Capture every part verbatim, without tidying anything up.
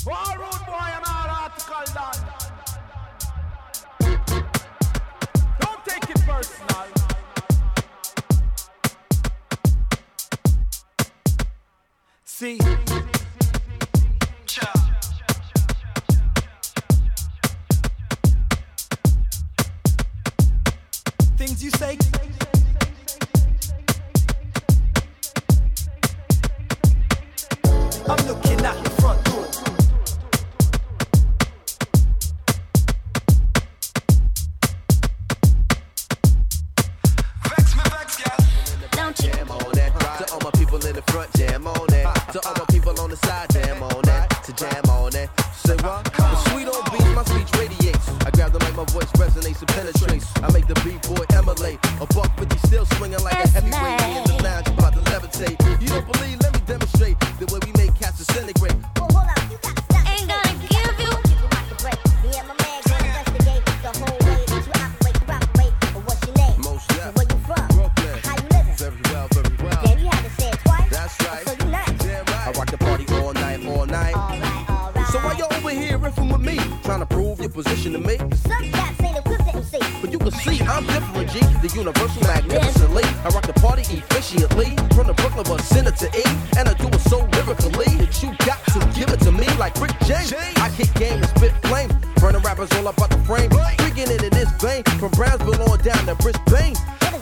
All road boy and all article done. Don't take it personal. See, things you say. I'm looking at the front door. Vex me, vex, yeah. Don't you? Jam on that. To all my people in the front, jam on that. To all my people on the side, jam on that. To jam on that. Say what? The sweet old beat, my speech radiates. I grab the mic, my voice resonates and penetrates. I make the B-boy emulate. A buck fifty still swinging like a heavyweight. In the lounge, about to levitate. You don't believe? Let me demonstrate the way we make cats disintegrate. Well, hold up, you got stuff. Ain't gonna give you. You can rock the break. Me and my man gonna investigate the whole way that you operate, operate. But what's your name? Most yeah. So where you from? Brooklyn. How you living? Very well, very well. Damn, you had to say it twice. That's right. So you nice. Damn right. I rock the party all night, all night. All right, all right. So why you over here riffing with me? Trying to prove your position to me? Some cats ain't equipped to M C. But you can see I'm different, G. The universal magnificently. I rock the party efficiently. From the Brooklyn bus center to E. And I do it so lyrically that you got to give it to me like Rick James. I kick game and spit flames. Burning rappers all about the frame. Freaking it in this vein. From Brownsville on down to Brisbane.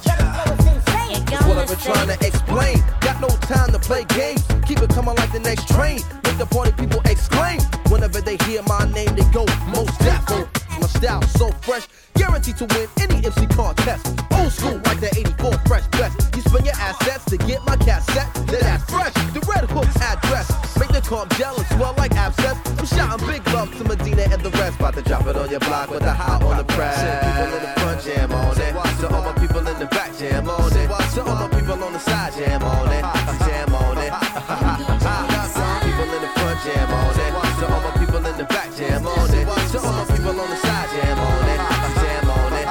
That's what I've been trying to explain. Got no time to play games. Keep it coming like the next train. Make the party people exclaim. Whenever they hear my name, they go most definitely. My style so fresh, guaranteed to win any M C contest. Old school like the eighty-four fresh best. You spend your assets to get my cassette. Then that's fresh. The Red Hook address. Make the comp gel and swell like abscess. I'm shouting big love to Medina and the rest. About to drop it on your block with the high on the press. People in the front jam on it. To all my people in the back jam on it. To all my people on the side jam on it. Jam on it. People in the front jam on it. To all my people in the back jam on it. To all my people on the side jam on it. Jam on it.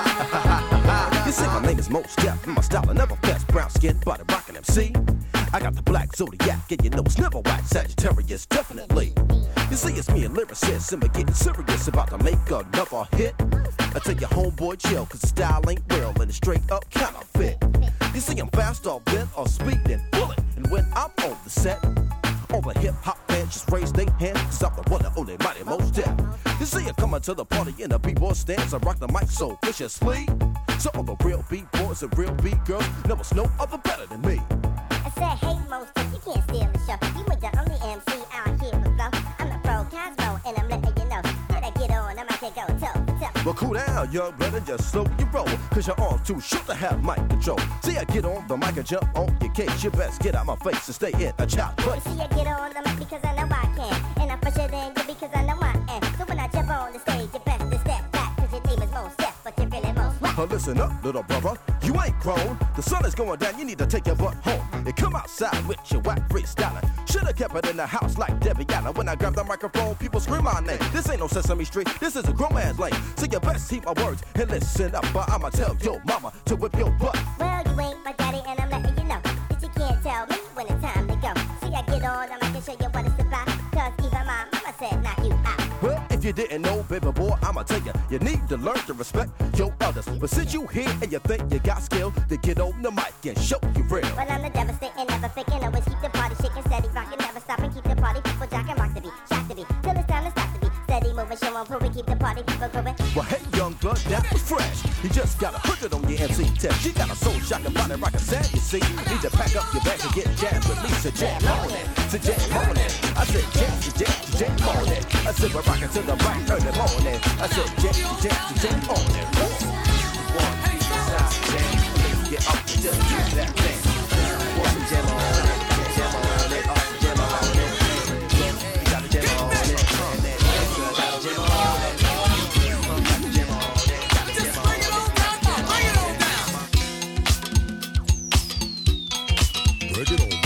You see my name is Mos Def and my style I never fess. Brown skin, body rockin' M C. I got the black zodiac and you know it's never whack. Sagittarius definitely. You see it's me and lyricists and we're getting serious about to make another hit. I tell your homeboy chill cause the style ain't real and it's straight up counterfeit. You see I'm fast off bent or speeding bullet. And when I'm on the set, all the hip hop fans just raise their hands cause I'm the one and only mighty Mos Def. You see I'm coming to the party in a b-boy stance. I rock the mic so viciously. So all the real b-boys and real b-girls know it's no other better than me. I said, hey, Mos Def, you can't steal the show. You ain't the only M C out here with flow. I'm the pro Cosmo, and I'm letting you know. When I get on, I might take go toe for toe. Well, cool down, young brother, just slow your roll. Cause your arm's too short to have mic control. See, I get on the mic and jump on your case. You best get out my face and stay in a child place. See, I get on the mic because I know I can. And I'm fresher than you because I know I am. So when I jump on the stage, you best to step back. Cause your name is Mos Def, but you're really Mos Def. Uh, listen up, little brother, you ain't grown. The sun is going down, you need to take your butt home. And come outside with your whack freestyling. Should've kept it in the house like Debbie Allen. When I grab the microphone, people scream my name. This ain't no Sesame Street, this is a grown man's lane. So you best heed my words and listen up, or I'ma tell your mama to whip your butt. Well, you ain't my daddy, and I'm letting you know that you can't tell me when it's time to go. See, I get on, I can show you what it's about. Cause even my mama said, knock you out. Well, if you didn't know, baby boy, I'ma tell you, you need to learn to respect your others. But since you here and you think you got skill, then get on the mic and show you real. Well, I'm the devastating, never faking, always keep the party shaking, steady rocking, never stopping, keep the party people jocking, rock the beat, shock the beat, till it's time to stop the beat. Steady moving, show on prove, keep the party people going. Well, hey, young blood, that was fresh. You just got a hundred on your M C test. You got a soul shocking body rocking sound, you see. Need to pack up your bags and get jammed with me. So jam on it, to jam on it. I said jam, to jam, to jam on it. I said we're rocking to the right early morning. I said jam, to jam, to jam on it. One, two, side, jam. Get up and just do that thing. One, jam on it, jam on it, up, jam on it. You gotta jam on it, and then you gotta jam on it. You gotta jam on it, gotta jam on it. Bring it on down. Bring it on down.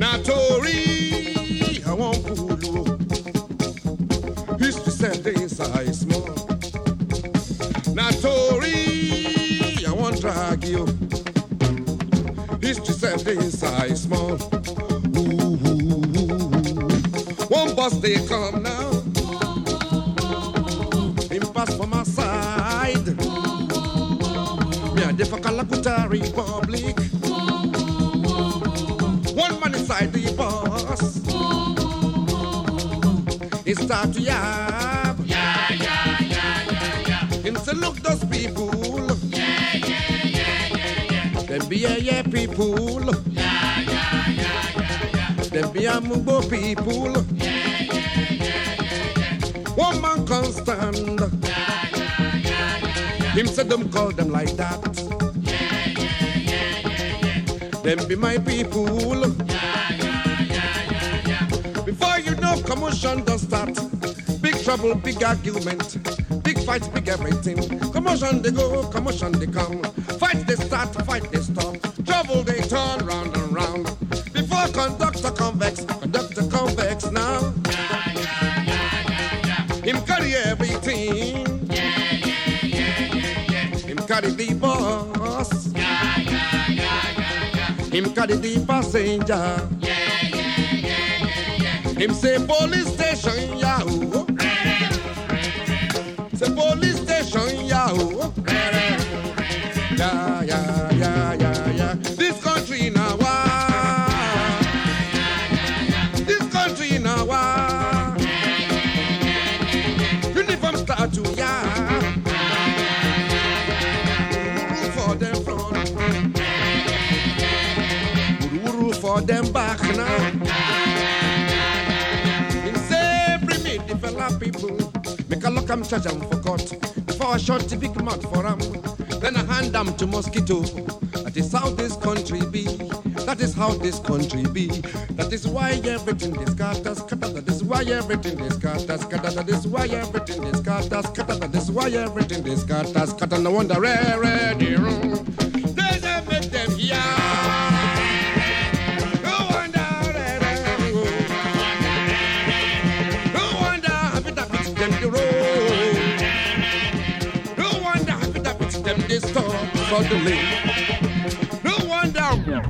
Now Tory, I won't fool you. History said the inside is small. Now Tory, I won't drag you. History said the inside is small. Ooh, ooh, ooh. One bus they come now. Him pass for my side. Me a dey for Kalakuta Republic. One man inside the bus. He start to yap. Yeah, yeah, yeah, yeah, yeah. Him say, look those people. Yeah, yeah, yeah, yeah, yeah. Them be a yeah people. Yeah, yeah, yeah, yeah, yeah. Them be a Mumbo people. Yeah, yeah, yeah, yeah, yeah. One man can't stand. Yeah, yeah, yeah, yeah, yeah. Him say, them call them like that. Yeah, yeah, yeah, yeah, yeah. Them be my people. Yeah, yeah, yeah, yeah, yeah. Before you know, commotion don't start. Big trouble, big argument. Big fight, big everything. Commotion they go, commotion they come. Fight they start, fight they stop. Trouble they turn round and round. Before conductor convex, conductor convex now. Yeah, yeah, yeah, yeah, yeah. Him carry everything. Yeah, yeah, yeah, yeah, yeah. Him carry the boss. Yeah, yeah, yeah, yeah, yeah. Him carry the passenger. Yeah, yeah, yeah, yeah, yeah. Him say police station, yahoo. Say police station, yahoo. Yeah, yeah, yeah, yeah, yeah. This country now, ah. This country now, ah. Uniform start to yeah. Wuru for them front. Wuru for them back now. Him say bring me the fella people. Make a look am charge am for court. Before I shot the big mouth for am. Then I hand them to mosquito. That is how this country be. That is how this country be. That is why everything is scatters, scatter. That is why everything is scatters, scatter. That is why everything is scatters, scatter. That is why everything is scatters, scatter. No wonder rare, rare, the room. They just make them here. No wonder rare, rare, no wonder happy that fix them the road. No wonder happy that fix them this store suddenly. No wonder.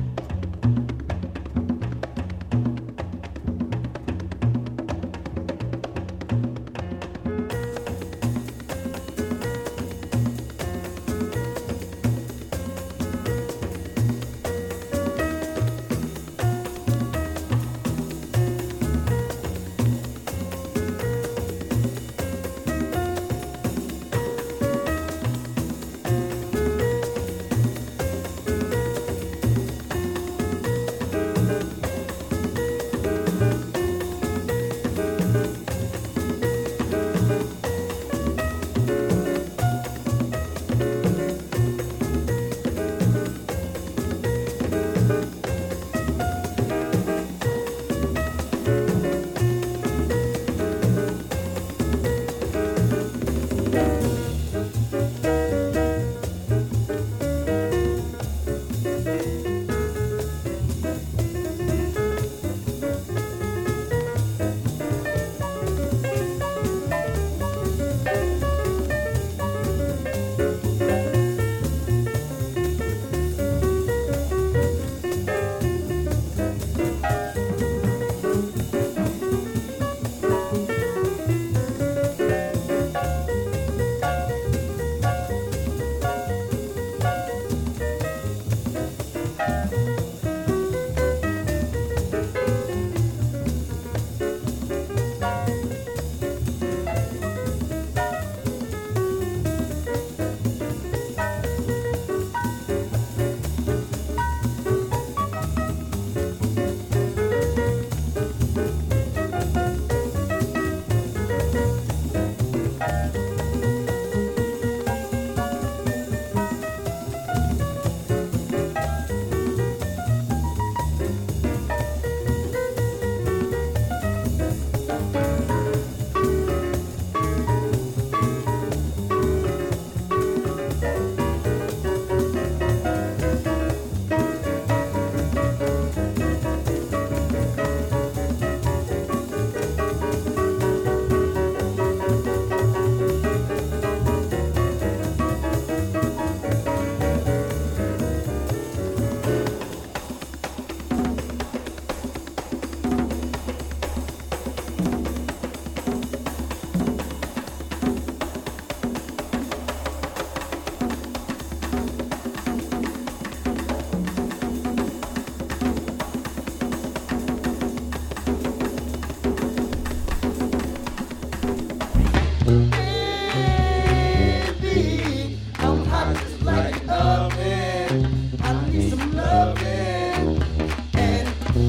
Baby, I'm hot just like an oven. I need some loving. And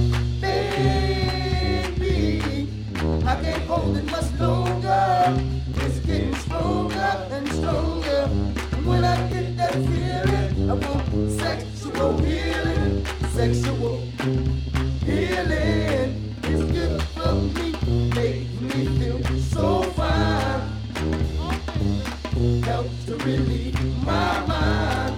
baby, I can't hold it much longer. It's getting stronger and stronger. And when I get that feeling, I want sexual healing. Sexual healing is good for me. Makes me feel so fine. Helps to relieve my mind.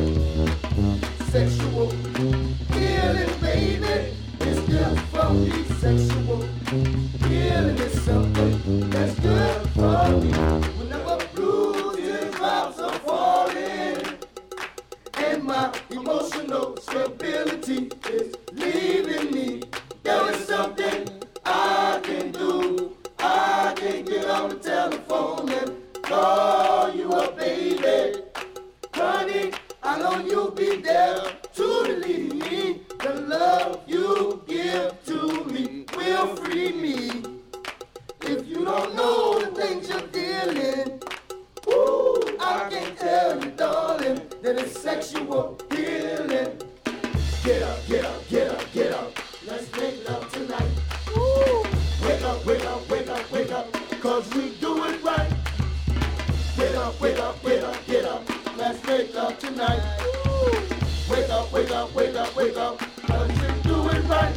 Sexual healing, baby, is good for me. Sexual healing is something that's good for me. Whenever blues and drops are falling, and my emotional stability is leaving me, there is something I can do. I can get on the telephone and call you up, baby. Honey, I know you'll be there to relieve me. The love you give to me will free me. If you don't know the things you're dealing, ooh, I can tell you, darling, that it's sexual healing. Get up, get up, get up, get up. Let's make love tonight. Ooh. Wake up, wake up, wake up, wake up, cause we do it right. Wake up, wake up, wake up, get up. Let's make love tonight. Ooh. Wake up, wake up, wake up, wake up, cause we do it right.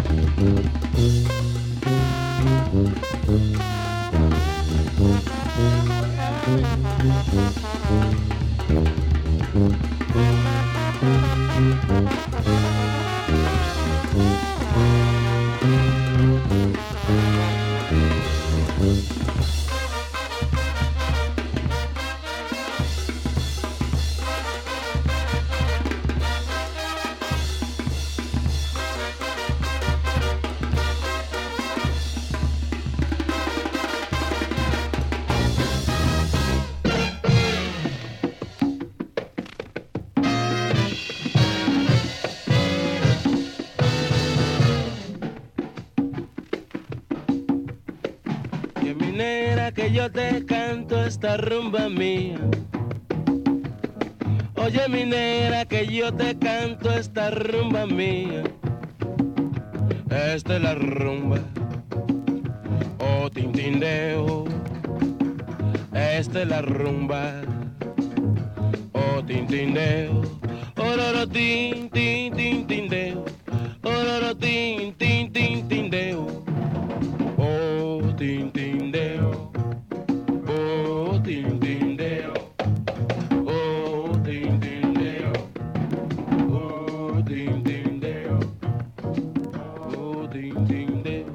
Que yo te canto esta rumba mía. Oye mi negra que yo te canto esta rumba mía. Esta es la rumba, oh tintindeo. Esta es la rumba, oh tintindeo. Ororo tin tin tin tindeo. Ororo tin tin tin tindeo. Oh tintindeo. Oh, ding, ding, deo. Oh, ding, ding, deo. Oh, ding, ding, deo. Oh, ding, ding, deo.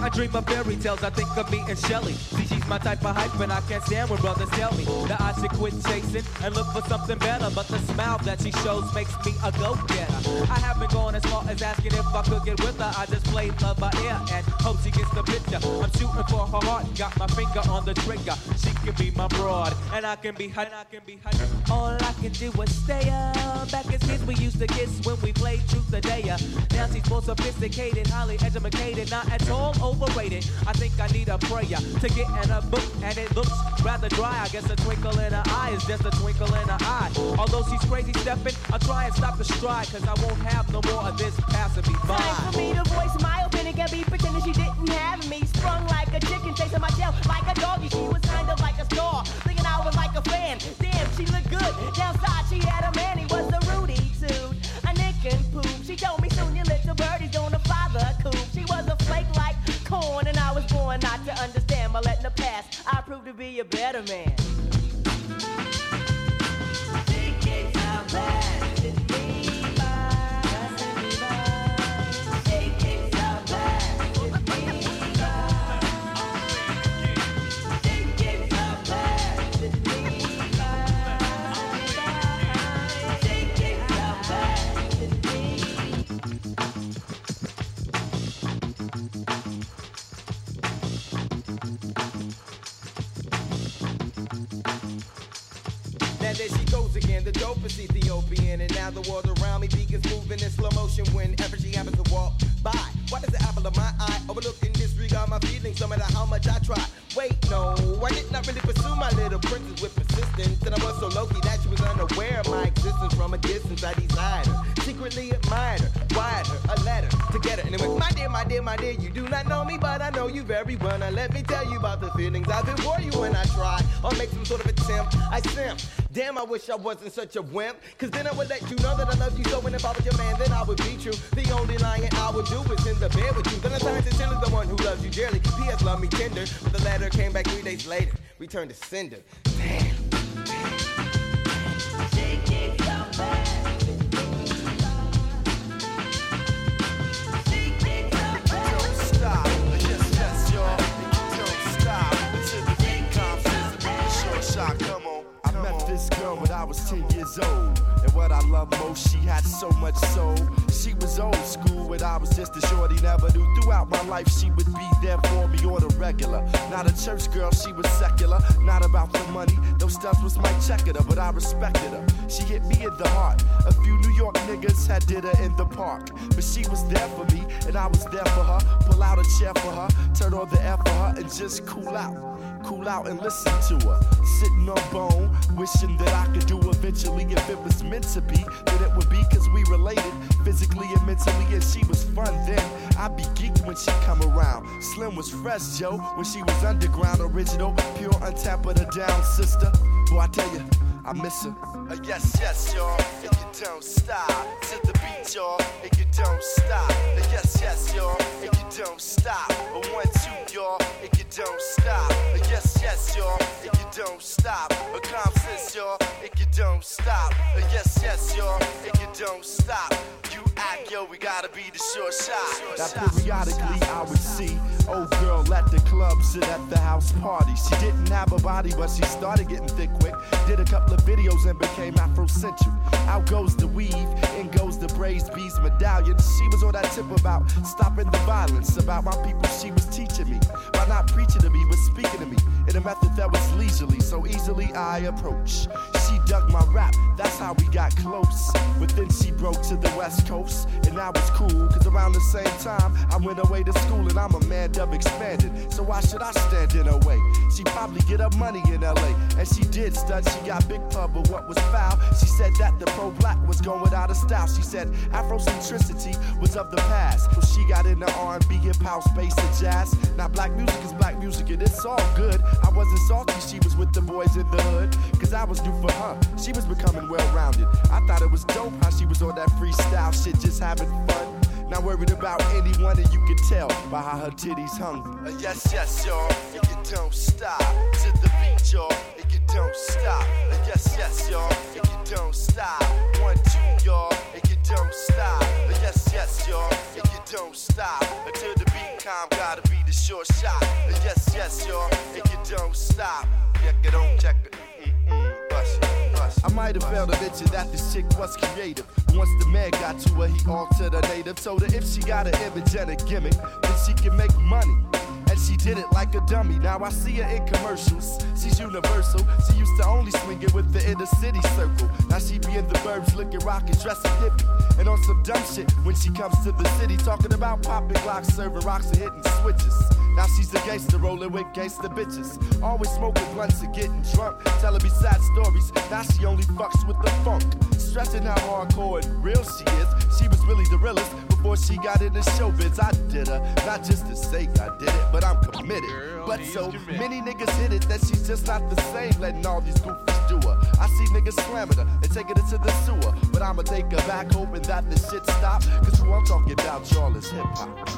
I dream of fairy tales, I think of me and Shelly. See, she's my type of hype, and I can't stand when brothers tell me that I should quit chasing and look for something better. But the smile that she shows makes me a go-getter. I haven't gone as far as asking if I could get with her. I just play love by ear and hope she gets the picture. I'm shooting for her heart, got my finger on the trigger. She can be my broad, and I can be her. I can be her. All I can do is stay up. Back as kids, we used to kiss when we played truth or dare. Now she's more sophisticated, highly educated, not at all overrated. I think I need a prayer to get in a book, and it looks rather dry. I guess a twinkle in her eye is just a twinkle in her eye. Although she's crazy stepping, I'll try and stop the stride, cause I won't have no more of this passing me by. Time for me to voice my opinion, can't be pretending she didn't have me. Sprung like a chicken, chasing my tail like a doggy. She was kind of like a star, thinking I was like a fan. Damn, she looked good. Downside, she had a man, he was a Rudy Toot, a Nick and Poop. She told me soon your little birdie's gonna fly the coop. She was a flake like corn, and I was born not to understand. By letting the past, I proved to be a better man. There she goes again, the dopest Ethiopian. And now the world around me begins moving in slow motion whenever she happens to walk by. Why does the apple of my eye overlook and disregard my feelings no matter how much I try? Wait, no, I did not really pursue my little princess with persistence. And I was so low-key that she was unaware of my existence. From a distance I desired her, secretly admired her, wired her a letter to get her. And it went, my dear, my dear, my dear, you do not know me, but I know you very well. Now let me tell you about the feelings I've been for you when I try or make some sort of attempt. I simp. Damn, I wish I wasn't such a wimp, cause then I would let you know that I love you so. And if I was your man, then I would be true. The only lying I would do is in the bed with you. Then I signed sincerely the one who loves you dearly. P S love me tender, but the letter came back three days later. Returned to sender. Damn. She keeps so bad. She keeps so bad. Don't stop. Yes, yes, y'all. Don't stop. Until the beat comes, says the beat is short shot. Come on. I met this girl when I was ten years old, and what I love most, she had so much soul. She was old school, and I was just a shorty, never knew. Throughout my life, she would be there for me on a regular. Not a church girl, she was secular, not about the money. Those stuff was my checker, but I respected her. She hit me in the heart. A few New York niggas had did her in the park, but she was there for me, and I was there for her. Pull out a chair for her, turn on the air for her, and just cool out. Cool out and listen to her. Sitting on bone, wishing that I could do eventually. If it was meant to be, then it would be, cause we related physically and mentally, and she was fun then. I'd be geeked when she come around. Slim was fresh, Joe, when she was underground, original, pure, untapped, but a down sister. Boy, I tell you, I miss her. Uh, yes, yes, y'all, if you don't stop. To the beat, y'all, if you don't stop. Uh, yes, yes, y'all, if you don't stop. Uh, one, two, y'all, if you don't stop. Uh, yes, yes, y'all, if you don't stop. Uh, calm sense, y'all, if you don't stop. Uh, yes, yes, y'all, if you don't stop. You act, yo, we gotta be the short shot. Now periodically I would see old girl at the club, sit at the house party. She didn't have a body, but she started getting thick quick. Did a couple of videos and became Afrocentric. Out goes the weave, in goes the braids, beads, medallion. She was on that tip about stopping the violence, about my people she was teaching me. By not preaching to me, but speaking to me in a method that was leisurely, so easily I approach. She dug my rap, that's how we got close. But then she broke to the West Coast, and that was cool, cause around the same time I went away to school, and I'm a man dub expanded, so why should I stand in her way? She probably get up money in L A, and she did stud, she got big pub, but what was foul? She said that the pro-black was going out of style. She said Afrocentricity was of the past, so she got into R and B, hip-hop, space, and jazz. Now black music is black music, and it's all good. I wasn't salty, she was with the boys in the hood, cause I was new for her. She was becoming well-rounded. I thought it was dope how she was on that freestyle shit, just having fun. Not worried about anyone, and you can tell by how her titties hung. Uh, yes, yes, y'all, if you don't stop. To the beat, y'all, if you don't stop. Uh, yes, yes, y'all, if you don't stop. One, two, y'all, if you don't stop. Yes, yes, y'all, and you don't stop. Until the beat calm, gotta be the short shot. Yes, yes, y'all, and you don't stop. Check it on, check it. Mm-mm, bust it, bust it. I might have failed to mention that this chick was creative. Once the man got to her, he altered her native. Told her if she got an image and a gimmick, then she can make money. And she did it like a dummy. Now I see her in commercials. She's universal. She used to only swing it with the inner city circle. Now she be in the burbs looking rockin', dressing hippie. And on some dumb shit when she comes to the city, talking about popping glocks, serving rocks and hitting switches. Now she's a gangster rolling with gangster bitches. Always smoking blunts and getting drunk. Telling me sad stories. Now she only fucks with the funk. Stressing how hardcore and real she is. She was really the realest before she got into showbiz. I did her, not just to say I did it, but I'm committed. Girl, but so many niggas hit it that she's just not the same, letting all these goofies do her. I see niggas slamming her and taking it to the sewer, but I'ma take her back hoping that the shit stop. Cause who I'm talking about, y'all, is hip hop.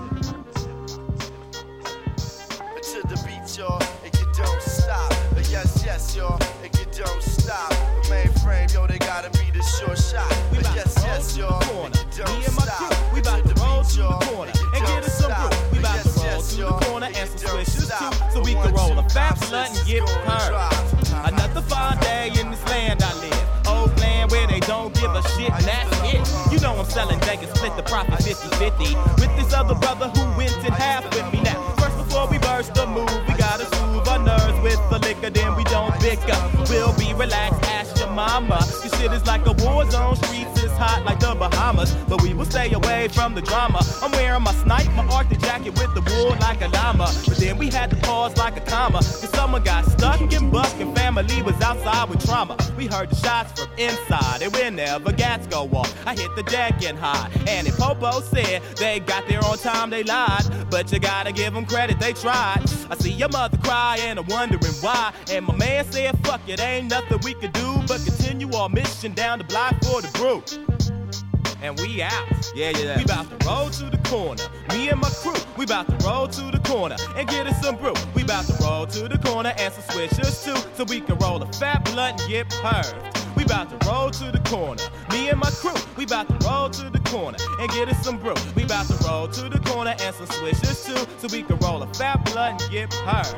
To the beat, y'all, and you don't stop. Yes, yes, y'all, and you don't stop. Mainframe, yo, they gotta be the short shot. Yes, yes, y'all, and you don't Me and my stop. crew, we bout to roll to the corner and and get us some brew. We bout to roll to the corner and some swishers too, so we can roll a fat blunt and get her. Another fine day in this land I live. Old land where they don't give a shit, and that's it. You know I'm selling dank and split the profit fifty fifty with this other brother who went in half with me now. First before we burst the move, we gotta soothe our nerves with the liquor, then we don't pick up. We'll be relaxed, ask your mama. This shit is like a war zone, streets is hot like the Bahamas, but we will stay away from the drama. I'm wearing my snipe, my Arctic jacket with the wool like a llama, but then we had to pause like a comma, cause someone got stuck and buck and family was outside with trauma. We heard the shots from inside, and whenever gats go off, I hit the deck and hide. And if Popo said they got there on time, they lied, but you gotta give them credit, they tried. I see your mother cry and I'm wondering why, and my man said fuck it, ain't nothing we could do but continue our mission down the block for the brew. And we out. Yeah, yeah. We bout to roll to the corner. Me and my crew, we bout to roll to the corner and get us some brew. We bout to roll to the corner and some swishers too, so we can roll a fat blunt and get purged. We bout to roll to the corner. Me and my crew, we bout to roll to the corner and get us some brew. We bout to roll to the corner and some swishers too, so we can roll a fat blunt and get purged.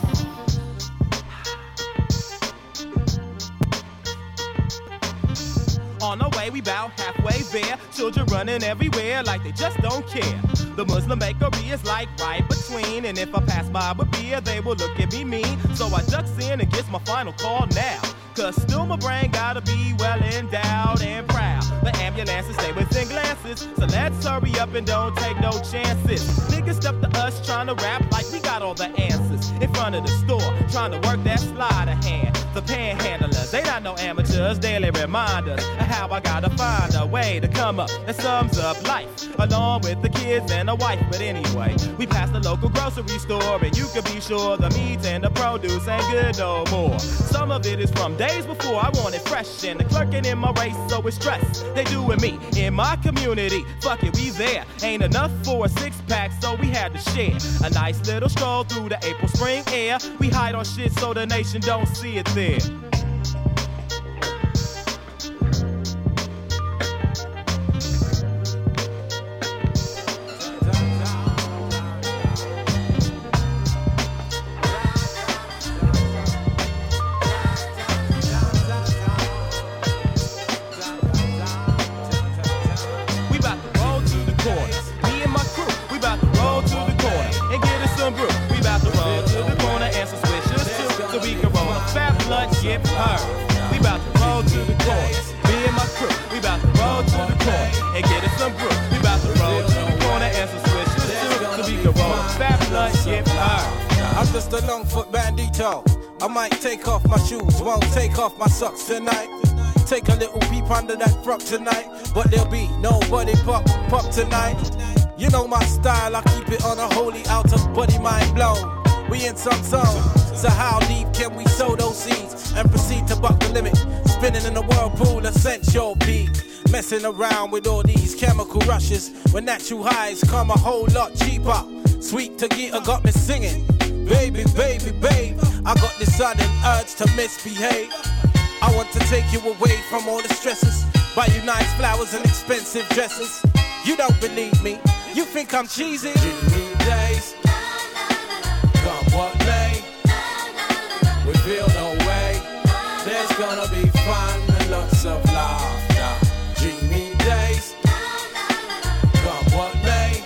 On our way, we bout halfway there. Children running everywhere like they just don't care. The Muslim bakery is like right between, and if I pass by with beer, they will look at me mean. So I ducks in and gets my final call now, cause still my brain gotta be well endowed and proud. The ambulances stay within glances, so let's hurry up and don't take no chances. Niggas step to us trying to rap like we got all the answers. In front of the store, trying to work that sleight of hand. The panhandlers, they not no amateurs, daily reminders of how I gotta find a way to come up that sums up life, along with the kids and a wife. But anyway, we passed the local grocery store, and you can be sure the meat and the produce ain't good no more. Some of it is from days before I wanted fresh, and the clerking in my race, so it's stress. They doing me in my community. Fuck it, we there. Ain't enough for a six pack, so we had to share. A nice little stroll through the April spring air. We hide our shit so the nation don't see it there. Get her. We bout to roll to the corner. Me and my crew, we bout to roll to the corner and get us some brew. We bout to roll to the corner and some switches too, so we can roll a fat blunt, get her. I'm just a long foot bandito. I might take off my shoes, won't take off my socks tonight. Take a little peep under that frock tonight, but there'll be nobody pop, pop tonight. You know my style, I keep it on a holy out of body mind blown. We in some zone, so how deep can we sow those seeds and proceed to buck the limit? Spinning in a whirlpool of sensual peak, messing around with all these chemical rushes. When natural highs come a whole lot cheaper. Sweet Tagita got me singing, baby, baby, babe. I got this sudden urge to misbehave. I want to take you away from all the stresses. Buy you nice flowers and expensive dresses. You don't believe me, you think I'm cheesy. Dreamy days, come what may, we feel no way. There's gonna be fun and lots of laughter. Dreamy days, come what may,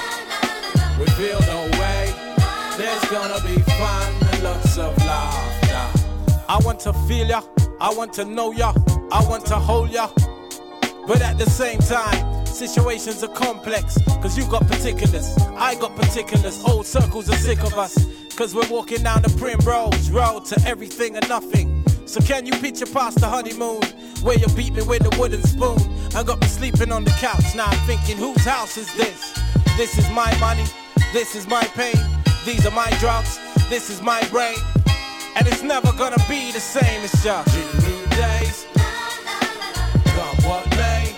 we feel no way. There's gonna be fun and lots of laughter. I want to feel ya, I want to know ya, I want to hold ya. But at the same time, situations are complex, cause you got particulars, I got particulars. Old circles are sick of us, cause we're walking down the Primrose Road to everything and nothing. So can you picture past the honeymoon, where you beat me with a wooden spoon and got me sleeping on the couch? Now I'm thinking, whose house is this? This is my money, this is my pain, these are my drugs, this is my brain. And it's never gonna be the same, it's just dreamy days, come what may,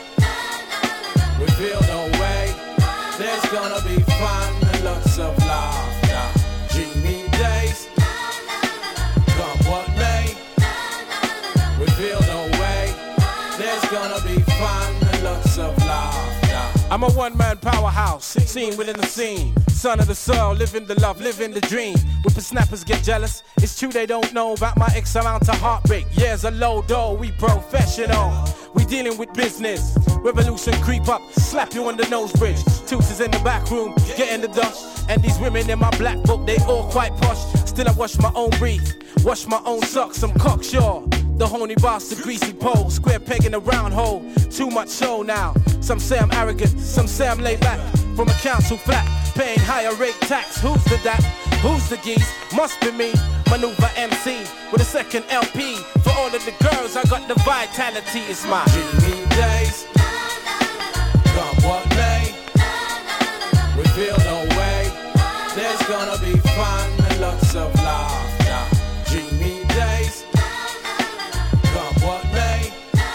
we feel no way. There's gonna be fun and lots of laughter. Dreamy days, come what may, we feel no way. There's gonna be fun and lots of laughter. I'm a one-man powerhouse, seen within the scene. Son of the soul, living the love, living the dream. Whippersnappers get jealous, it's true they don't know about my X amount of heartbreak. Years of low dough, we professional. We dealing with business, revolution creep up, slap you on the nose bridge. Toots in the back room, getting the dust. And these women in my black book, they all quite posh. Still I wash my own breath, wash my own socks, I'm cocksure. The honey bastard, greasy pole, square peg in a round hole. Too much show now. Some say I'm arrogant, some say I'm laid back. From a council flat, paying higher rate tax. Who's the that? Who's the geese? Must be me. Maneuver M C with a second L P. For all of the girls, I got the vitality. It's my dreamy days, come what may, we feel no way. There's gonna be fun and lots of laughter. Dreamy days, come what may,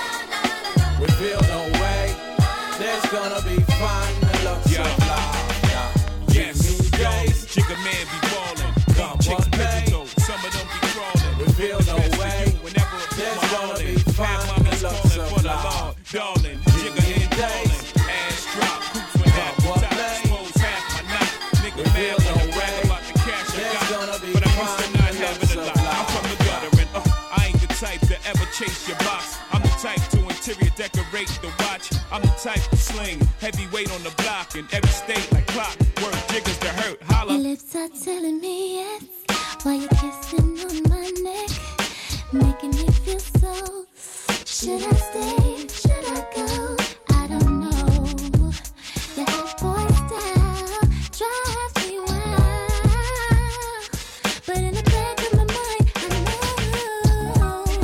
we feel no way. There's gonna be fun and lots yeah. of laughter. Yes, days, Jigga man be ballin'. Come chicks digital, some of them be crawling. We feel no way. Whenever there's gonna be fun have mommy's and lots calling of for the laughter. law. Darling, Jigga head ballin'. Ass drop, coops when that top expose half my knot. Nigga mad when I brag about the cash I got. But I'm used to not having a lot. I'm from the gutter and uh, I ain't the type to ever chase your box. I'm the type to interior decorate the watch. I'm the type to sling heavyweight on the block in every state like clock. Work jiggers to hurt, holla. Your lips are telling me yes, while you're kissing on my neck, making me feel so. Should I stay? Should I go? I don't know. Your hot boy style drives me wild, but in the back of my mind, I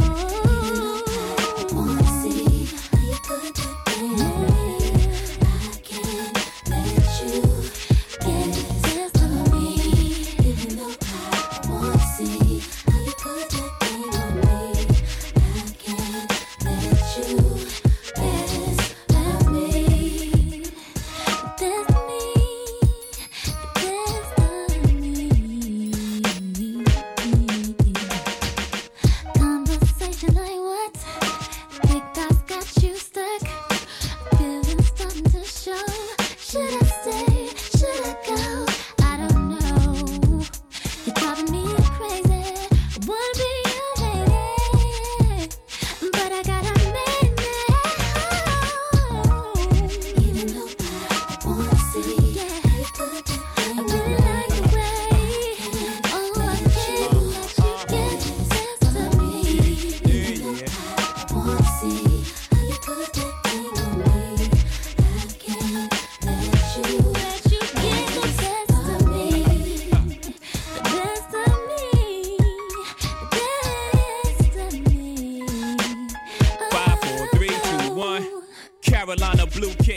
know. Wanna see how you put that thing on me? I can't let you get it. Just on me, even though I wanna see how you put that thing on me. I can't let you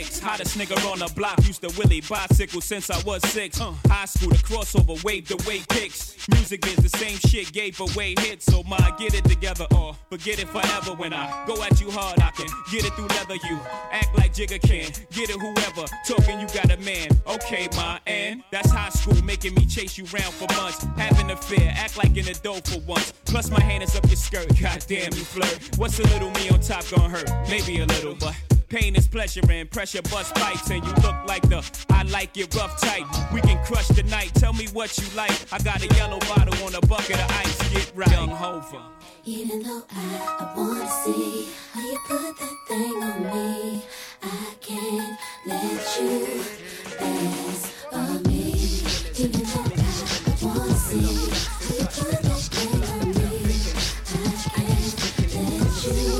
six. Hottest nigga on the block, used to Willie bicycle since I was six. Uh, high school, the crossover, wave the way kicks. Music is the same shit, gave away hits. So my get it together or forget it forever. When I go at you hard, I can get it through leather. You act like Jigga can, get it whoever. Talking you got a man, okay my and that's high school, making me chase you round for months. Having a fear, act like an adult for once. Plus my hand is up your skirt, goddamn you flirt. What's a little me on top gonna hurt? Maybe a little, but pain is pleasure and pressure bust pipes. And you look like the I like it rough tight. We can crush the night, tell me what you like. I got a yellow bottle on a bucket of ice, get right. Young Hova. Even though I, I wanna see how you put that thing on me, I can't let you pass on me. Even though I, I wanna see how you put that thing on me, I can't let you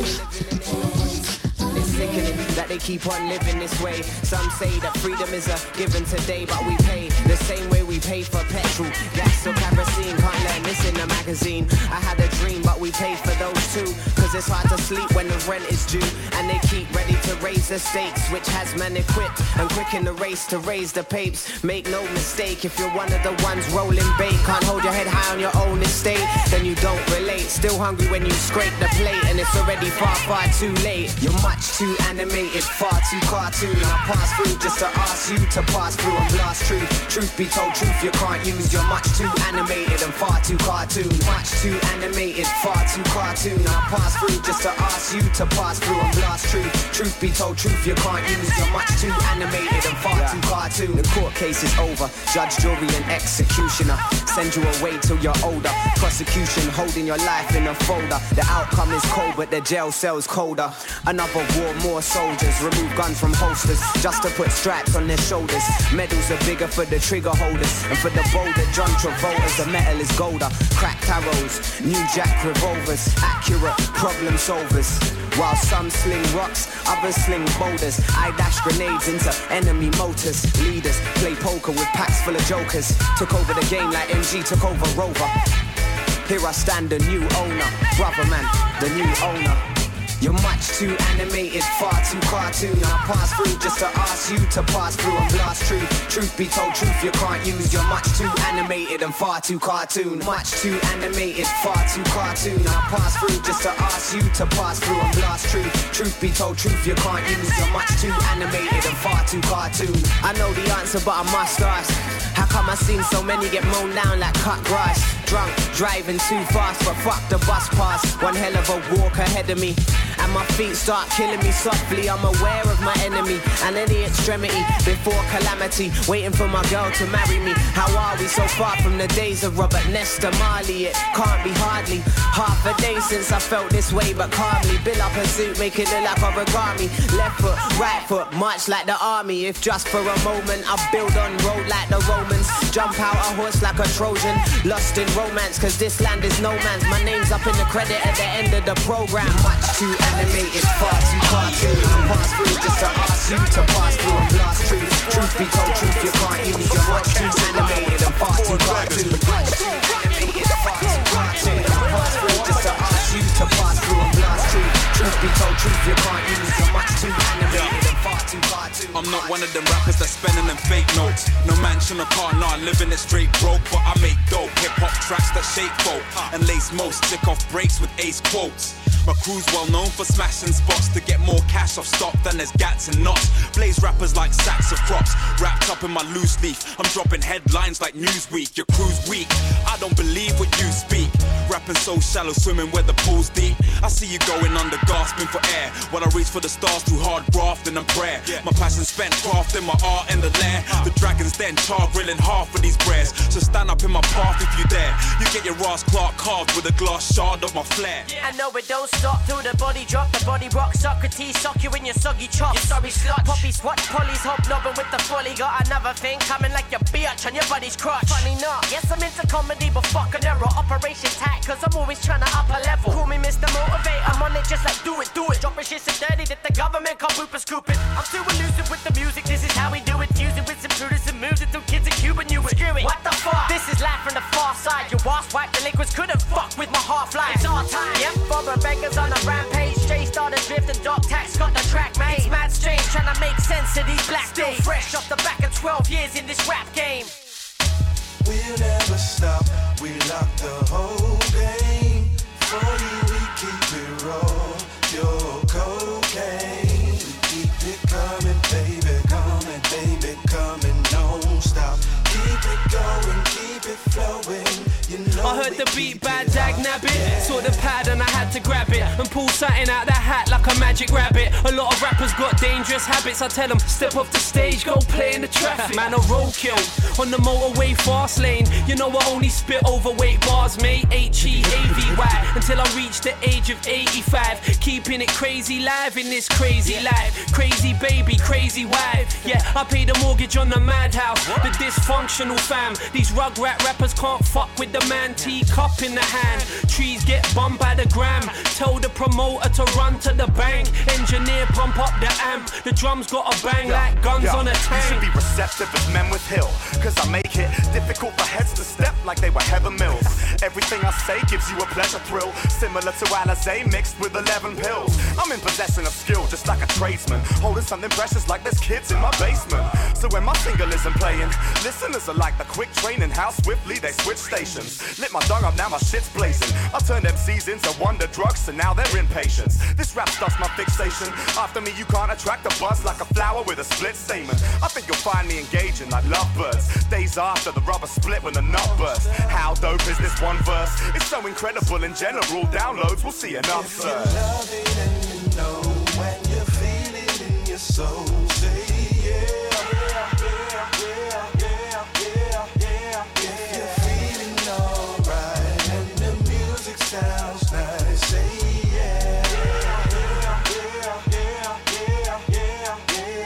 pass on me. It's sickening that they keep on living this way. Some say that freedom is a given today, but we pay the same way we pay for petrol, gas or kerosene. Can't learn this in a magazine. I had a dream, but we pay for those too. Cause it's hard to sleep when the rent is due. And they keep ready to raise the stakes, which has men equipped and quick in the race to raise the papes. Make no mistake, if you're one of the ones rolling bait, can't hold your head high on your own estate, then you don't relate. Still hungry when you scrape the plate, and it's already far, far too late. You're much too animated, far too cartoon. I pass through just to ask you to pass through and blast truth. Truth be told, truth you can't use. You're much too animated and far too cartoon. Much too animated, far too cartoon. I pass through just to ask you to pass through and blast truth. Truth be told, truth you can't use. You're much too animated and far yeah. too cartoon. The court case is over, judge, jury and executioner send you away till you're older. Prosecution holding your life in a folder. The outcome is cold, but the jail cell's colder. Another war, more soldiers remove guns from holsters just to put stripes on their shoulders. Medals are bigger for the trigger holders, and for the bolder John Travolta's, the metal is golder. Cracked arrows, new jack revolvers, accurate problem solvers. While some sling rocks, others sling boulders. I dash grenades into enemy motors. Leaders play poker with packs full of jokers. Took over the game like M G took over Rover. Here I stand, the new owner. Brother man, the new owner. You're much too animated, far too cartoon. I pass through just to ask you to pass through and blast truth. Truth be told, truth you can't use. You're much too animated and far too cartoon. Much too animated, far too cartoon. I pass through just to ask you to pass through and blast truth. Truth be told, truth you can't use. You're much too animated and far too cartoon. I know the answer, but I must ask. How come I seen so many get mown down like cut grass? Drunk, driving too fast, but fuck the bus pass. One hell of a walk ahead of me, and my feet start killing me softly. I'm aware of my enemy and any extremity before calamity. Waiting for my girl to marry me. How are we so far from the days of Robert Nesta Marley? It can't be hardly half a day since I felt this way, but calmly build up a suit, make it look like origami. Left foot, right foot, march like the army. If just for a moment I build on road like the Romans, jump out a horse like a Trojan. Lost in romance, cause this land is no man's. My name's up in the credit at the end of the program. Much too animated, far too cartoon. I pass through just to ask you to pass through and blast truth. Truth be told, truth you can't use. You're much too animated and far too cartoon. Much too animated, far too cartoon. I pass through just to ask you to pass through and blast truth. Truth be told, truth you can't use. You're much too animated and far too cartoon. I'm not one of them rappers that's spending them fake notes. No mansion or car, nah, living it straight broke. But I make dope, hip-hop tracks that shake folk and lace most, tick off breaks with ace quotes. My crew's well known for smashing spots to get more cash off stock than there's gats and knots. Blaze rappers like sacks of crops, wrapped up in my loose leaf. I'm dropping headlines like Newsweek. Your crew's weak, I don't believe what you speak. Rapping so shallow, swimming where the pool's deep. I see you going under, gasping for air, while I reach for the stars through hard grafting and prayer. My passion spent crafting my art in the lair. The dragons then char grilling half of these prayers. So stand up in my path if you dare. You get your ass Clark carved with a glass shard of my flair. I know it don't stop till the body drop, the body rock. Socrates sock you in your soggy chops. You sorry slut. Poppy swat, Polly's hobnobbing with the folly. Got another thing coming like your bitch on your body's crotch. Funny not, yes I'm into comedy, but fuck an error. Operation tack, cause I'm always trying to up a level. Call me Mister Motivate, I'm on it just like do it, do it. Dropping shit so dirty that the government can't whoop and scoop it. I'm too elusive with the music, this is how we do it. Fuse it with some prudence and moves it through kids in Cuba knew it. Screw it, what the fuck? This is life from the far side. Your wasp wipe delinquents couldn't fuck with my half-life. It's our time, yep, former beggars on a rampage. Jay started drifting, dog tax got the track made. It's mad strange trying to make sense of we lock the whole game. For you, we keep it raw. Your cocaine, we keep it coming, baby, coming, baby, coming, don't stop. Keep it going, keep it flowing. You know I heard the beat by Dag Nabbit. Saw the pad and I had to grab it and pull something out that hat like a magic rabbit. A lot of rappers got dangerous habits. I tell them, step off the stage, go play in the traffic. Man, a roadkill on the motorway fast lane. You know I only spit overweight bars, mate. H E A V Y until I reach the age of eighty-five. Keeping it crazy live in this crazy life. Crazy baby, crazy wife. Yeah, I pay the mortgage on the madhouse. The dysfunctional fam. These rug rat rappers can't fuck with the man. Teacup in the hand. Trees get bummed by the gram. Tell the promoter to run to the bank. Engineer pump up the amp. The drums got a bang like guns Yo, on a tank. You should be receptive as men with hill. Cause I make it difficult for heads to step like they were Heather Mills. Everything I say gives you a pleasure thrill. Similar to Alizé mixed with eleven pills. I'm in possession of skill just like a tradesman. Holding something precious like there's kids in my basement. So when my single isn't playing, listeners are like the quick train and how swiftly they switch stations. Lit my dong up, now my shit's blazing. I turned M Cs into wonder drugs, so now they're impatience. This rap stuff's my fixation. After me, you can't attract a buzz like a flower with a split stamen. I think you'll find me engaging like lovebirds. Days after the rubber split when the nut burst. How dope is this one verse? It's so incredible in general. Downloads, we'll see enough, if sir. you love it and you know when you feel it in your soul, say yeah, yeah, yeah, yeah, yeah, yeah, yeah. If you're feeling alright and the music sounds nice, say yeah, yeah, yeah, yeah, yeah, yeah,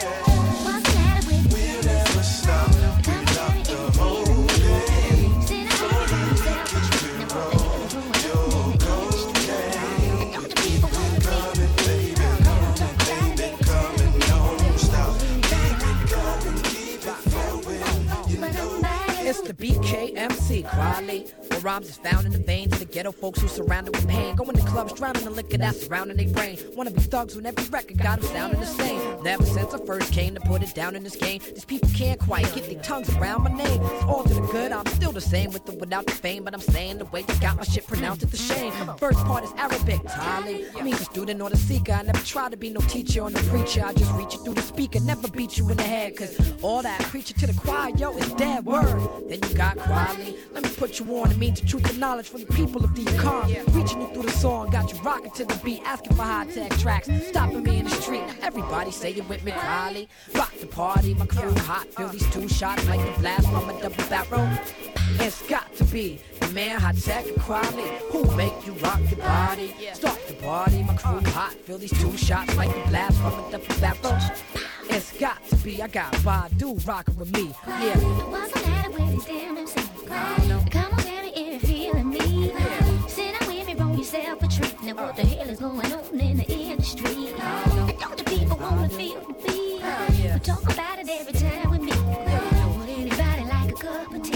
yeah. We'll never stop. We lock the whole game. For you, we keep it raw. Your cocaine, keep it coming, baby, coming, baby, coming, don't stop. Keep it going, keep it flowing. You know It's the B K M C quality, where rhymes is found in the veins of the ghetto folks who surrounded with pain. Going to clubs, drowning the liquor that's surrounding their brain. Wanna be thugs when every record got them sounding the same. Never since I first came to put it down in this game, these people can't quite get their tongues around my name. It's all to the good, I'm still the same with or without the fame, but I'm saying the way you got my shit pronounced, it's a shame. First part is Arabic, Tali. I mean the student or the seeker. I never try to be no teacher or no preacher. I just reach it through the speaker, never beat you in the head, cause all that preaching to the choir, yo, is dead word. Then you got quality. Let me put you on. It means the truth and knowledge from the people of the calm. Reaching you through the song, got you rocking to the beat, asking for high tech tracks, stopping me in the street. Now everybody say it with me, quality. Rock the party, my crew hot. Feel these two shots like the blast from a double barrel. It's got to be the man hot tech and quality who make you rock your body. Start the party, my crew hot. Feel these two shots like the blast from a double barrel. It's got to be, I got Badu rocking with me. Yeah. What's the matter with these damn M Cs? Come on, baby, if you're feeling me. Sit down with me, roll yourself a treat. Now what the hell is going on in the industry? Don't the people wanna feel the beat? But talk about it every time with me. Would anybody like a cup of tea?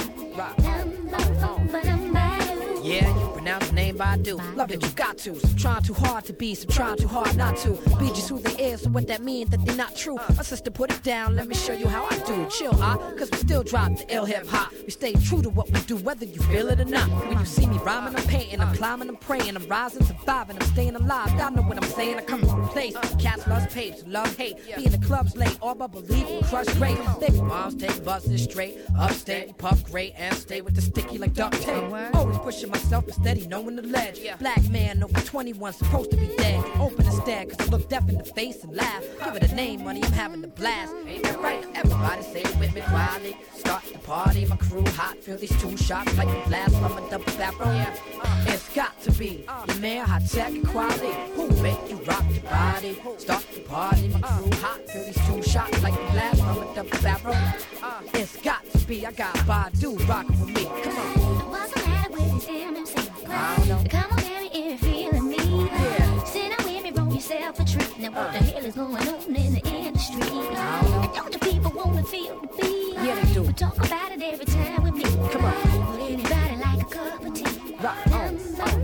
Yeah, you pronounce the name Badu. Love that you got to. Some trying too hard to be, some trying too hard not to. Be just who they is, so what that means that they're not true. My sister put it down, let me show you how I do. Chill, ah, cause we still drop the ill hip hop. We stay true to what we do, whether you feel it or not. When you see me rhyming, I'm painting, I'm climbing, I'm praying, I'm rising, surviving, I'm staying alive. Y'all know what I'm saying, I come from a place. Cats love papes, love hate. Be in the clubs late, all but believe we crush great. They moms take buses straight, upstate, puff great, and stay with the sticky like duct tape. Always pushing myself, but steady, knowing the ledge. Black man over twenty-one, supposed to be dead. Open instead, cause I look deaf in the face and laugh. Give it a name, money, I'm having the blast. Ain't that right? Everybody say it with me, quietly. Start the party, my crew hot. Feel these two shots like a blast from a double barrel. It's got to be your man, hot tech and quality. Who make you rock your body? Start the party, my crew hot. Feel these two shots like a blast from a double barrel. It's got to be, I got Badu rocking with me. Come on. What's the matter with these damn M Cs? Come on, baby, if you're feeling me. Sit down with me, roll yourself a treat. Now what the hell is going on in the industry? Don't the people wanna feel the beat? Yeah, they do. But talk about it every time with me. Come on. Would anybody like a cup of tea? Rock on.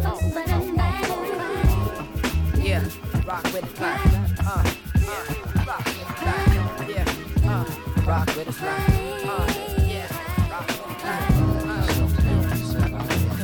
Yeah, rock with it, rock. Uh, yeah, rock with it, rock. Yeah, uh, rock with it, rock. Uh, yeah, rock with it, rock.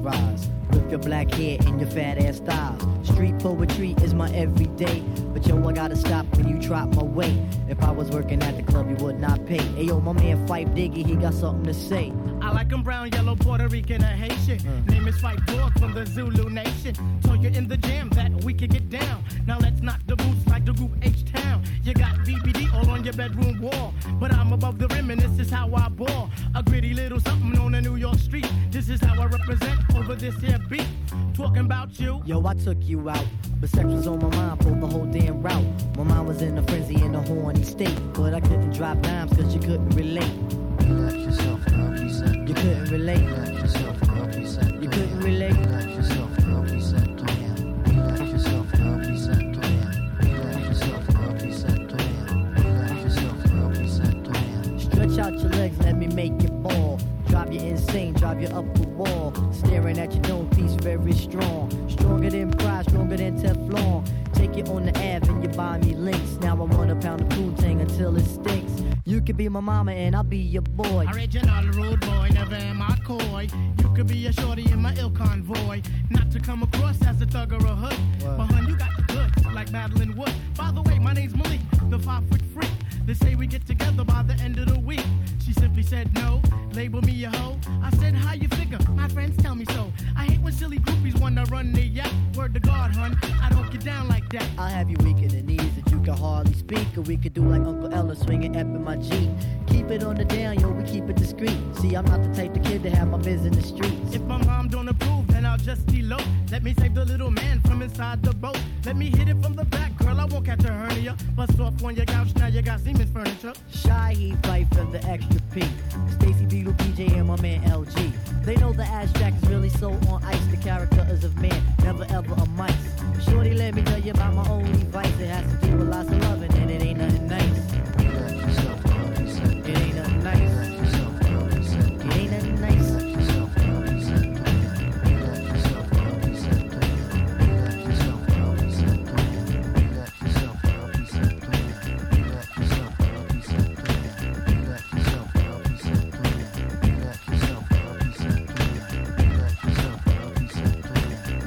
rise. With your black hair and your fat ass thighs. Street poetry is my everyday. But yo, I gotta stop when you drop my weight. If I was working at the club, you would not pay. Hey yo, my man Fife Diggy, he got something to say. I like 'em brown, yellow, Puerto Rican, or Haitian. Mm. Name is Fife Dog from the Zulu Nation. Told you in the jam that we could get down. Now let's knock the boots like the group H-Town. You got B B D all on your bedroom wall. But I'm above the rim and this is how I ball. A gritty little something on a New York street. This is how I represent over this here beat. Talking about you. Yo, I took you out. But sex was on my mind for the whole damn route. My mind was in a frenzy in a horny state. But I couldn't drop dimes cause you couldn't relate. Relax yourself, girl, please set. You couldn't relate. Relax yourself, girl, please set. You couldn't relate. Relax yourself, girl, please set. Relax yourself, girl, please set. Relax yourself, girl, please set. Relax yourself, girl, please set. Stretch out your legs, let me make you fall. Drive you insane, drive you up the wall. Staring at your dome piece, very strong. Stronger than pride, stronger than Teflon. Take you on the Ave and you buy me links. Now I want a pound of Poontang until it stinks. You could be my mama and I'll be your boy. Original rude boy, never am I coy. You could be a shorty in my ill convoy. Not to come across as a thug or a hood. What? But hun, you got the goods, like Madeline Wood. By the way, my name's Malik, the five foot freak. They say we get together by the end of the week. She simply said no, label me a hoe. I said, how you figure? My friends tell me so. I hate when silly groupies wanna run their yap. Word to God, hun, I don't get down like that. I'll have you weak in the knees that you can hardly speak. Or we could do like Uncle Ella swinging up in my Jeep. Keep it on the down, yo, we keep it discreet. See, I'm not the type of kid to have my biz in the streets. If my mom don't approve, then I'll just elope. Let me save the little man from inside the boat. Let me hit it from the back, girl, I won't catch a hernia. Bust off on your couch, now you got Siemens furniture. Shy, he fight for the extra P. Stacy Beetle, B J, and my man L G. They know the ass jack is really so on ice. The character is of man, never ever a mice. Shorty, let me tell you about my only vice. It has to do with lots of loving, and it ain't nothing nice. Relax yourself, girl, please set. It ain't nothing nice. Relax yourself, girl, please set. It ain't nothing nice. Relax yourself, girl, please set. Relax yourself, girl, please set. Relax yourself, girl, please set. Relax yourself, girl, please set. Relax yourself, girl, please set. Relax yourself, girl, please set. Relax yourself, girl, please set. Relax yourself, girl, please set.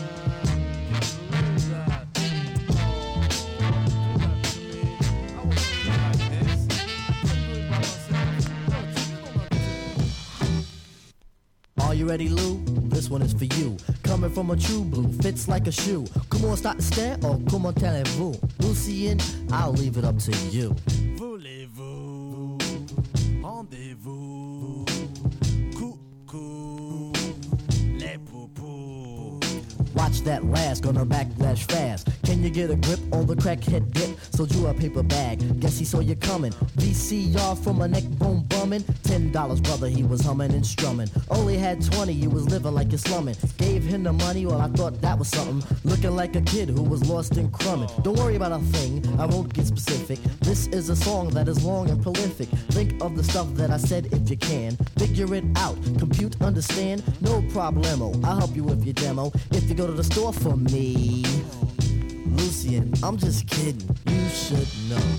ready, Lou? This one is for you. Coming from a true blue, fits like a shoe. Comment start to stare or comment allez-vous? Lucien, I'll leave it up to you. Voulez-vous? Rendez-vous? Coucou, les poupous. Watch that last, gonna backlash fast. Can you get a grip on the crackhead dip? Sold you a paper bag, guess he saw you coming. V C R from a neck bone bumming. Ten dollars, brother, he was humming and strumming. Only had twenty, you was living like you're slumming. Gave him the money, well, I thought that was something. Looking like a kid who was lost in crumbing. Don't worry about a thing, I won't get specific. This is a song that is long and prolific. Think of the stuff that I said if you can. Figure it out, compute, understand, no problemo. I'll help you with your demo. If you go to the store for me, Lucien, I'm just kidding, you should know.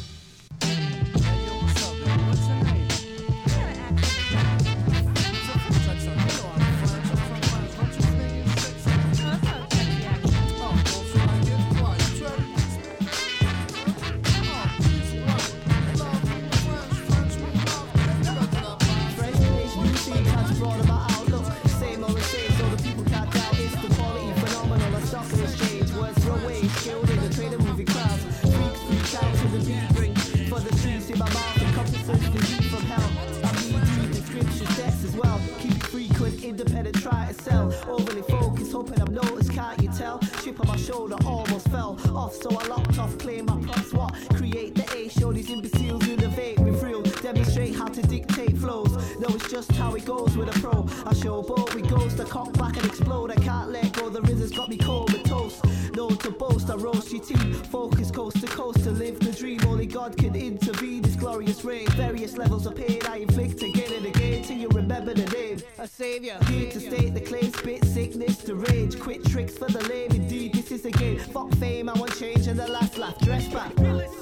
Levels of pain I inflict again and again till you remember the name. A savior, here to state the claim, spit sickness to rage. Quit tricks for the lame, indeed this is a game. Fuck fame, I want change and the last laugh. Dress back.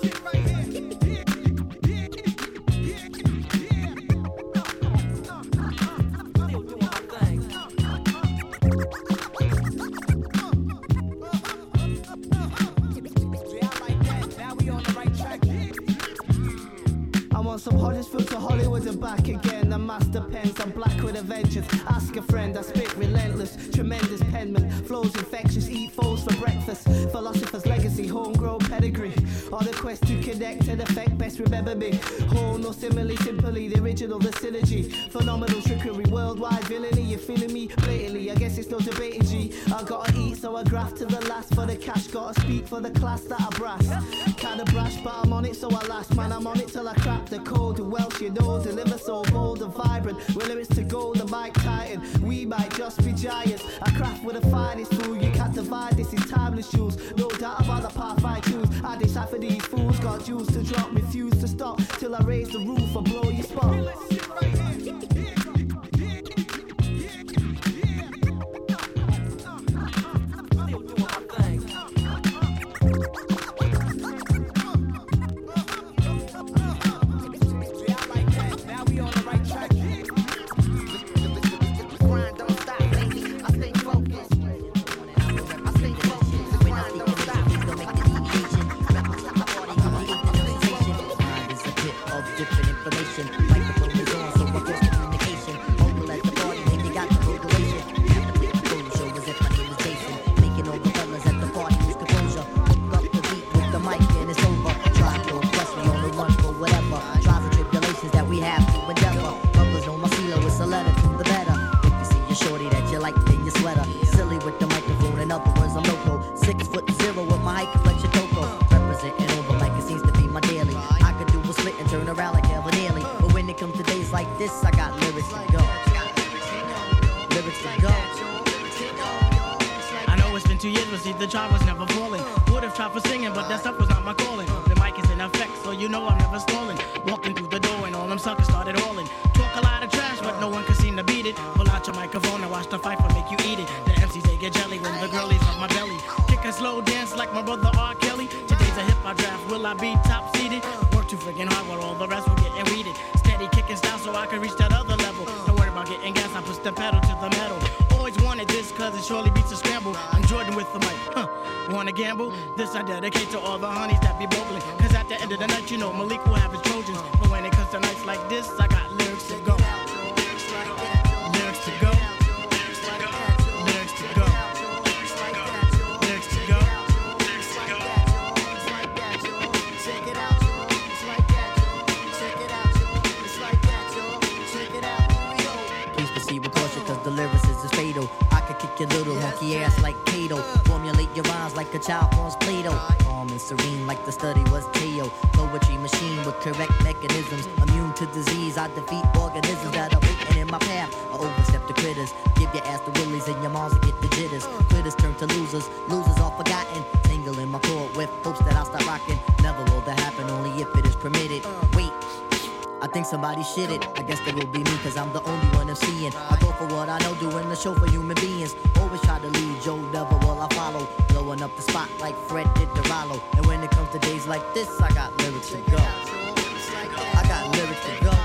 Some Huddersfield to Hollywood and back again. I'm master pens, I'm black with a vengeance. Ask a friend, I spit relentless. Tremendous penman, flows infectious. Eat foes for breakfast. Philosopher's legacy, homegrown pedigree. On a quest to connect and affect, best remember me. Whole, no simile, simply the original, the synergy. Phenomenal trickery, worldwide villainy. You feeling me blatantly? I guess it's no debating, G. I gotta eat, so I graft to the last for the cash. Gotta speak for the class that I brass. Kinda brash, but I'm on it, so I last. Man, I'm on it till I crack the code. The Welsh, you know, deliver so bold and vibrant. With lyrics to gold, the mic titan. We might just be giants. I craft with the finest food. You can't divide, this is timeless shoes. No doubt about the path I choose. I decipher these fools. Got jewels to drop, refuse to stop till I raise the roof or blow your spot. This I dedicate to all the honeys that be bogling. Cause at the end of the night, you know Malik will have his Trojans. But when it comes to nights like this, I got lyrics to go. Lyrics to go. Cato. Formulate your rhymes like a child forms Plato. Calm and serene like the study was Teo. Poetry machine with correct mechanisms. Immune to disease, I defeat organisms that are waiting in my path. I overstep the critters. Give your ass the willies and your moms will get the jitters. Critters turn to losers, losers are forgotten. Tangle in my cord with hopes that I'll stop rocking. Never will that happen, only if it is permitted. Wait, I think somebody shit it. I guess that will be me, cause I'm the only one I'm seeing. I go for what I know, doing the show for human beings. Always try to lead, Joe, never will I follow. Blowing up the spot like Fred did to Rollo. And when it comes to days like this, I got lyrics to go. I got lyrics to go.